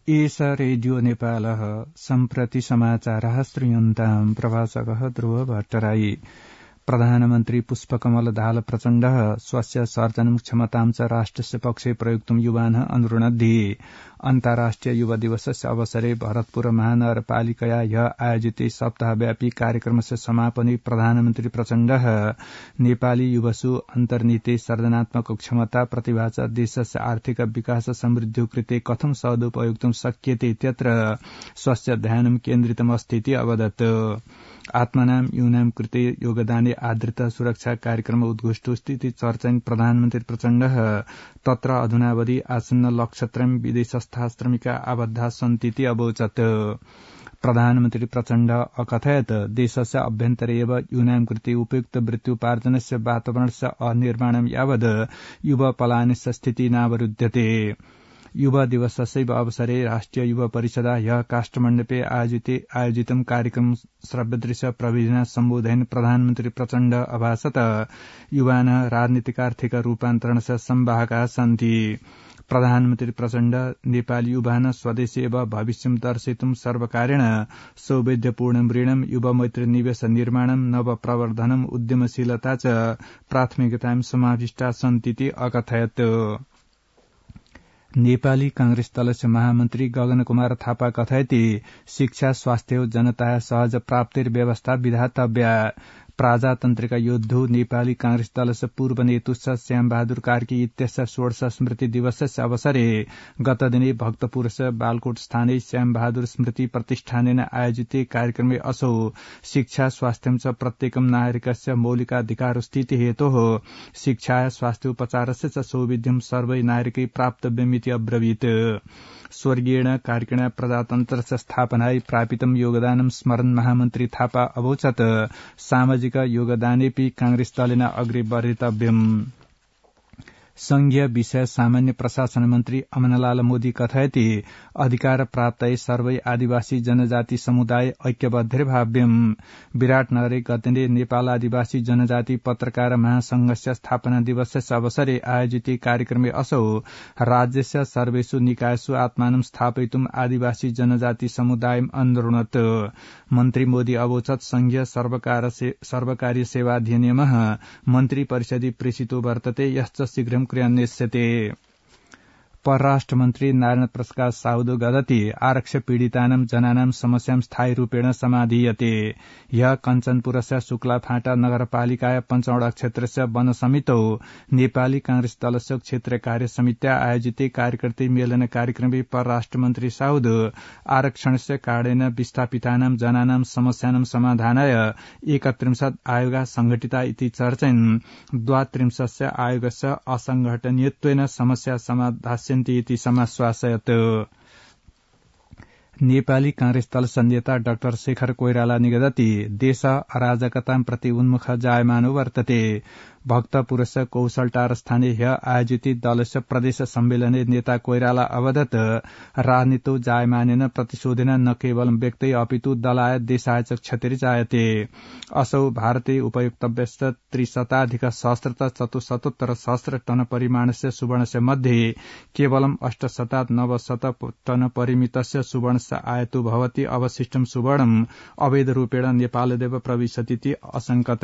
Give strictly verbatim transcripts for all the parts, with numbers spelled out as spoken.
एष रेडियो नेपालः सम्प्रति समाचारः श्रूयन्ताम् प्रभाषकः ध्रुव भट्टराई। प्रधानमन्त्री पुष्पकमल दाहाल प्रचण्डः स्वस्य सर्जनं क्षमतां च राष्ट्रस्य पक्षे प्रयुक्तुं युवानः अनुरुणद्धि। अन्ताराष्ट्रिय युवा दिवसस्य अवसरे भरतपुर महानगरपालिकया ह्य आयोजिते सप्ताहव्यापी कार्यक्रमस्य समापने प्रधानमन्त्री प्रचण्डः नेपाली युवसु अन्तर्निहिते सर्जनात्मक क्षमता प्रतिभा च देशस्य आर्थिक विकास समृद्धिं कृते कथं सदुपयोक्तुं शक्यते इत्यत्र स्वस्य ध्यानं केन्द्रितमस्तीति अवदत्। आत्मनाम यूनाम कृते योगदाने आर्द्रता सुरक्षा कार्यक्रम उद्घोष्टो स्थिति चर्चयन् प्रधानमन्त्री प्रचण्डः तत्र अधुनावधि आसन्न लक्षत्रयं विदेशस्था श्रमिका आबद्धा सन्तीति अवोचत्। प्रधानमन्त्री प्रचण्ड अकथयत् देशस्य अभ्यन्तरे एव यूनां कृते उपयुक्त वृत्त्युपार्जनस्य वातावरणस्य अनिर्माणं यावद् युवा पलायनस्य स्थितिः नावरुध्यते। युवा दिवसस्यैव अवसरे राष्ट्रिय युवा परिषदा ह्यः काष्ठमण्डपे आयोजिते आयोजितं कार्यक्रम श्रव्यदृश्य प्रविधिना सम्बोधयन् प्रधानमन्त्री प्रचण्ड अभाषत युवानः राजनीतिकार्थिक रूपान्तरणस्य संवाहकाः सन्ति। प्रधानमन्त्री प्रचण्ड नेपाली युवानः स्वदेशे एव भविष्यं दर्शयितुं सर्वकारेण सौविध्यपूर्णं ऋणं युवा मैत्री निवेश निर्माणं नव प्रवर्धनम् उद्यमशीलता च प्राथमिकतां समाविष्टा सन्तीति अकथयत्। नेपाली कांग्रेस दलस्य महामन्त्री गगन कुमार थापा कथयति शिक्षा स्वास्थ्य जनता सहज प्राप्तिर्व्यवस्था विधातव्या। प्रजातन्त्रिक योद्धु नेपाली कांग्रेस दलस्य पूर्व नेतुश्च श्यामबहादुर कार्की इत्यस्य षोडश स्मृति दिवसस्य अवसरे गतदिने भक्तपुरस्य बालकोट स्थाने श्यामबहादुर स्मृति प्रतिष्ठानेन आयोजिते कार्यक्रमे असौ शिक्षा स्वास्थ्यं च प्रत्येकं नागरिकस्य मौलिकाधिकारस्थिति हेतोः शिक्षा स्वास्थ्योपचारस्य च सौविध्यं सर्वै नागरिकै प्राप्तव्यमिति अब्रवीत्। स्वर्गीयेण कार्किण प्रजातन्त्रस्य स्थापनाय प्रापितं योगदानं स्मरन् महामन्त्री थापा अवोचत् सामाजिक योगदानेपि कांग्रेस दलेन अग्रे वर्धितव्यम्। संघीय विषय सामान्य प्रशासन मन्त्री अमनलाल मोदी कथयति अधिकार प्राप्तये सर्वै आदिवासी जनजाति समुदाय ऐक्यबद्धिर्भाव्यम्। विराटनगरे गतदिने नेपाल आदिवासी जनजाति पत्रकार महासंघस्य स्थापना दिवसस्य अवसरे आयोजिते कार्यक्रमे असौ राज्यस्य सर्वेषु निकायसु आत्मानं स्थापयितुम् आदिवासी जनजाति समुदायम् अनुरुणत्। मन्त्री मोदी अवोचत् संघीय सर्वकारीय सेवाधिनियमः मन्त्री परिषदि प्रेषितो वर्तते यश्च शीघ्रं क्रियान्विष्यते। परराष्ट्र मन्त्री नारायण प्रसाद साउदो गदति आरक्ष पीडितानां जनानां समस्यां स्थायी रूपेण समाधीयते। ह्यः कञ्चनपुरस्य शुक्लाफाँटा नगरपालिकाया पञ्चवटा क्षेत्रस्य वन समितौ नेपाली कांग्रेस दलस्य क्षेत्रीय कार्य समित्या आयोजिते कार्यकर्ता मेलन कार्यक्रमे परराष्ट्र मन्त्री साउद आरक्षणस्य कारणेन विस्थापितानां जनानां समस्यानां समाधानाय एकत्रिंशत् आयोगा संघटिता इति चर्चयन् द्वात्रिंशस्य आयोगस्य असंघटनीयत्वेन समस्या समाधास्यन्ति इति समाश्वासयत्। नेपाली कांग्रेस दल संनेता डाक्टर शेखर कोइराला निगदति देश अराजकतां प्रति उन्मुख जायमानो वर्तते। भक्तपुरस्य कौशलटार स्थाने ह्य आयोजित दलस्य प्रदेश सम्मेलने नेता कोइराला अवदत् राजनीतो जायमानेन प्रतिशोधेन न केवलं व्यक्तै अपितु दलाय देशाय च क्षतिर्जायते। असौ भारते उपयुक्तव्यश्च त्रिशताधिक सहस्रत चतुशतोत्तर सहस्र टन परिमाणस्य सुवर्णस्य मध्ये केवलं अष्टशतात् नवशत टन परिमितस्य सुवर्णस्य आयतो भवति अवशिष्टं सुवर्णम् अवैध रूपेण नेपालदेव प्रविशतीति असंकत।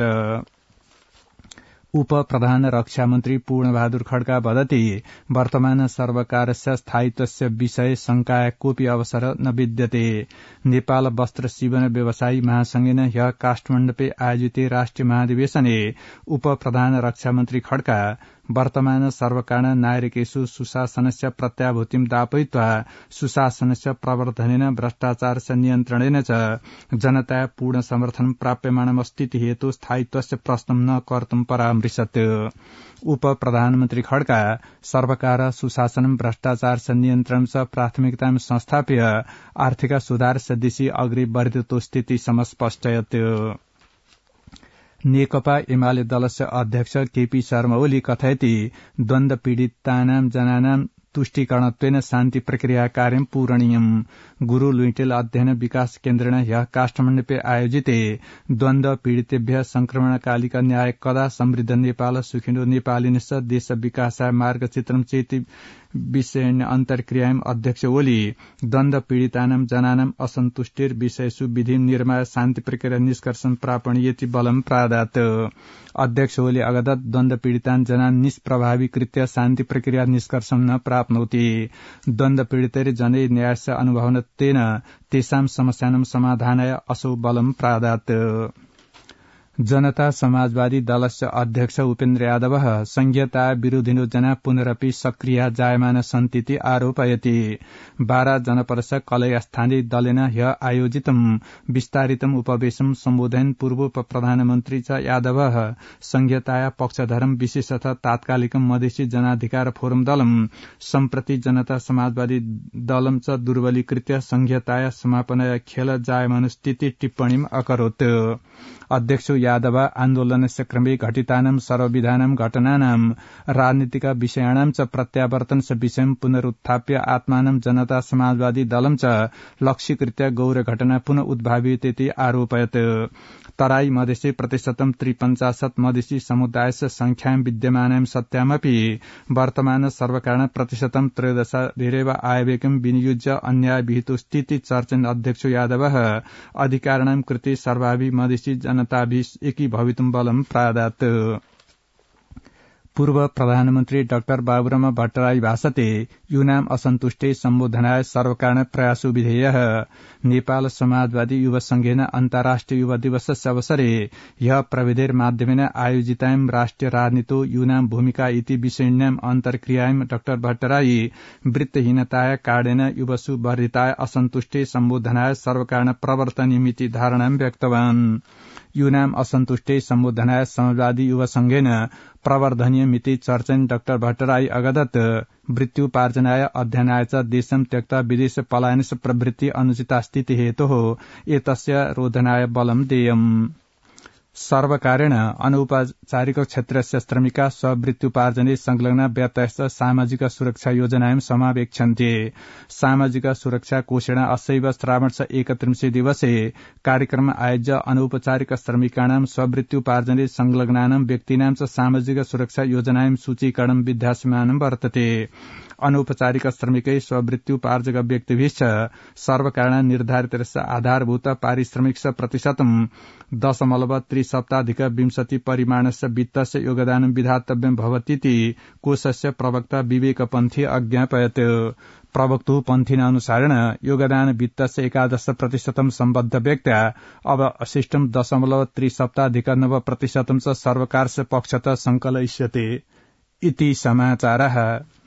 उप प्रधान रक्षा मन्त्री पूर्णबहादुर खड्का वदति वर्तमान सर्वकारस्य स्थायित्वस्य विषय शंकाय कोऽपि अवसर न विद्यते। नेपाल वस्त्र सीवन व्यवसायी महासंघेन ह्य काठमाडौँपे आयोजिते राष्ट्रिय महाधिवेशने उप प्रधान रक्षा मन्त्री खड्का वर्तमान सर्वकार नागरिकेषु सुशासनस्य प्रत्याभूतिं दापयित्वा सुशासनस्य प्रवर्धनेन भ्रष्टाचारस्य नियन्त्रणेन च जनता पूर्ण समर्थन प्राप्यमाणमस्तीति हेतु स्थायित्वस्य प्रश्नं न कर्तुं परामृशत्। उप प्रधानमन्त्री खड्का सर्वकार सुशासनं भ्रष्टाचारस्य नियन्त्रणं च प्राथमिकतां संस्थाप्य आर्थिक सुधारस्य दिशि अग्रे वर्धितो स्थिति समस्पष्टयत्। नेकपा एमाले दलस्य अध्यक्ष केपी शर्मा ओली कथयति द्वन्द्व पीडितानां जनानां तुष्टिकरणत्वेन शान्ति प्रक्रिया कार्यं पूरणीयम् गुरु लुइटेल अध्ययन विकास केन्द्रेण ह्यः काठमाडौँ आयोजिते द्वन्द्व पीडितेभ्य संक्रमणकालिक न्याय कदा समृद्ध नेपाल सुखिनो नेपालिनस देश विकासाय मार्गचित्रम चेति विषयेण अन्तर्क्रियायाम् अध्यक्ष ओली द्वन्द्व पीडितानां जनानां असन्तुष्टिर विषयसु विधि निर्माय शान्ति प्रक्रिया निष्कर्षं प्रापणीयति बलं प्रादात् अध्यक्ष ओली अगदत् द्वन्द्व पीडितान् जनान् निष्प्रभावीकृत्य शान्ति प्रक्रिया निष्कर्षं न प्राप्नोति द्वन्द्व पीडितैः जनै न्यायस्य अनुभवनत्वेन तेषां समस्यानां समाधानाय असौ बलं प्रादात् जनता समाजवादी दलस्य अध्यक्ष उपेन्द्र यादव संघीयता विरोधिनो जना पुनरपि सक्रिया जायमान सन्तीति आरोपयति बारा जनपरस्य कलय स्थानीय दलेन ह्य आयोजितं विस्तारितम् उपवेशं सम्बोधयन् पूर्व प्रधानमन्त्री च यादव संघीयताया पक्षधरम विशेषतः तात्कालिकं मधेसी जनाधिकार फोरम दलम सम्प्रति जनता समाजवादी दलम च दुर्बलीकृत्य संघीयताया समापनाय खेल जायमान स्थिति टिप्पणीम् अकरोत् अध्यक्ष यादव आन्दोलनस्य क्रमे घटितानां सर्वविधानां घटनानां राजनीतिक विषयाणां च प्रत्यावर्तन विषयं पुनरुत्थाप्य आत्मानं जनता समाजवादी दलं च लक्ष्यीकृत्य गौर घटना पुनः उद्भाव्यते आरोपयत् तराई मधेसी प्रतिशतं त्रिपञ्चाशत् मधेसी समुदायस्य संख्यां विद्यमानां सत्यामपि वर्तमान सर्वकारण प्रतिशतं त्रयोदश धेरैव आयव्ययं विनियोज्य अन्याय विहितो स्थिति चर्चन अध्यक्ष यादव अधिकारिणां कृते सर्वाभि मधेसी जनताभि एकी भवितुं बलं प्रादात् पूर्व प्रधानमन्त्री डाक्टर बाबुराम भट्टराई भाषते यूनां असन्तुष्टे सम्बोधनाय सर्वकारण प्रयासो विधेयः नेपाल समाजवादी युवा संघेन अन्ताराष्ट्रिय युवा दिवसस्य अवसरे ह्यः प्रविधेर्माध्यमेन आयोजितायां राष्ट्रिय राजनीतो यूनां भूमिका इति विषयिण्याम् अन्तर्क्रियायां डाक्टर भट्टराई वृत्तहीनताय कारणेन युवसु वर्धिताय असन्तुष्टे सम्बोधनाय सर्वकारण प्रवर्तनीयमिति धारणां व्यक्तवान् यूनां असन्तुष्टे सम्बोधनाय समाजवादी युवा संघेन प्रवर्धनीयमिति चर्चन डाक्टर भट्टराई अगदत् वृत्त्युपार्जनाय अध्ययनाय च देशं त्यक्त्वा विदेश पलायनस्य प्रवृत्ति अनुचिता स्थिति हेतोः एतस्य रोधनाय बलं देयम् सर्वकारेण अनौपचारिक क्षेत्रस्य श्रमिका स्ववृत्त्युपार्जने संलग्ना व्यक्तयश्च सामाजिक सुरक्षा योजनायां समावेक्ष्यन्ते सामाजिक सुरक्षा कोषेण अस्यैव श्रावणस्य एकत्रिंशे दिवसे कार्यक्रम आयोज्य अनौपचारिक श्रमिकाणां स्ववृत्त्युपार्जने संलग्नानां व्यक्तीनां च सामाजिक सुरक्षा योजनायां सूचीकरणं विद्यमानं वर्तते अनौपचारिक श्रमिकै स्ववृत्त्युपार्जक व्यक्तिभिश्च सर्वकारण निर्धारितस्य आधारभूत पारिश्रमिकस्य प्रतिशतं दशमलव त्रिसप्ताधिक विंशति परिमाणस्य वित्तस्य योगदानं विधातव्यं भवतीति कोषस्य प्रवक्ता विवेक पन्थी अज्ञापयत् प्रवक्तुः पन्थिना अनुसारेण योगदान वित्तस्य एकादश प्रतिशतं सम्बद्ध व्यक्त्या अवशिष्टं दशमलव त्रिसप्ताधिक नव प्रतिशतं च सर्वकारस्य पक्षतः संकलयिष्यते इति समाचारः।